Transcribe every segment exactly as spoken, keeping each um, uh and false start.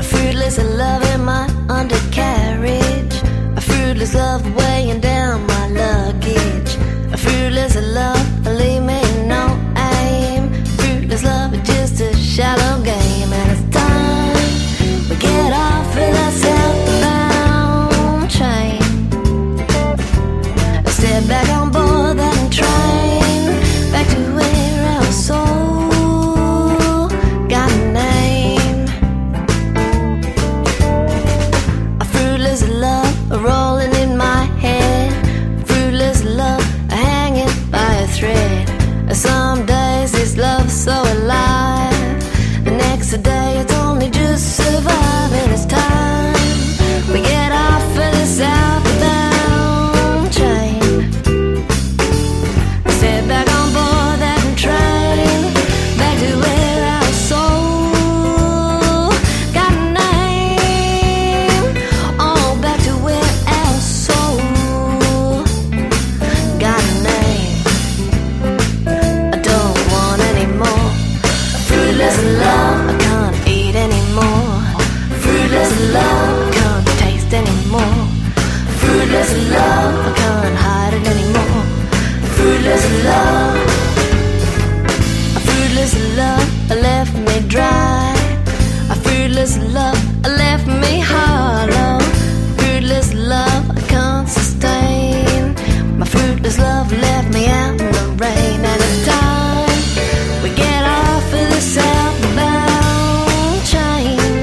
A fruitless love in my undercarriage, a fruitless love weighing down my luggage, a fruitless love leave me no aim, fruitless love is just a shallow game. And it's time we get off of that southbound train, step back on board that train, back to where our soul got a name. A fruitless love rolling in my head, fruitless love hanging by a thread. Some days this love's so alive, the next day it's only just surviving. It's time we get off of the southbound train, step back on board that train, back to where our soul got a name. Oh, back to where our soul got a name. I don't want any more fruitless love, I can't eat anymore. Fruitless love, I can't taste anymore. Fruitless love, I can't hide it anymore. Fruitless love, a fruitless love left me dry. A fruitless love left me hollow. Fruitless love I can't sustain. My fruitless love left me out in the rain. And it's time we get off of the southbound train,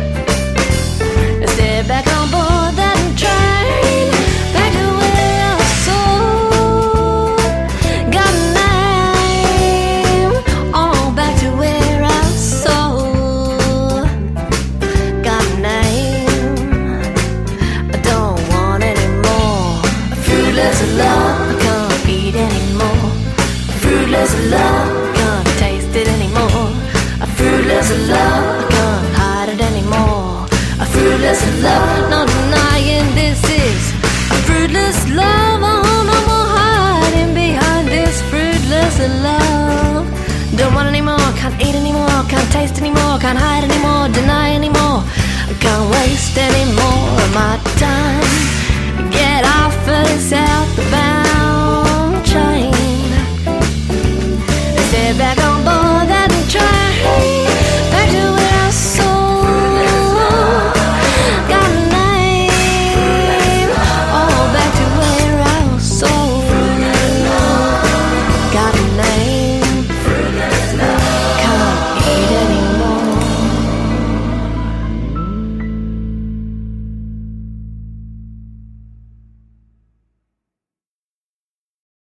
step back on board that train, back to where our soul got a name. Oh, back to where our soul got a name. I don't want any more fruitless love, I can't eat anymore. Fruitless love, I can't taste it anymore. A fruitless love, I can't hide it anymore. A fruitless love, no denying this is a fruitless love. Oh, no more hiding behind this fruitless love. Don't want anymore, can't eat anymore, can't taste anymore, can't hide anymore, deny anymore. I can't waste any more of my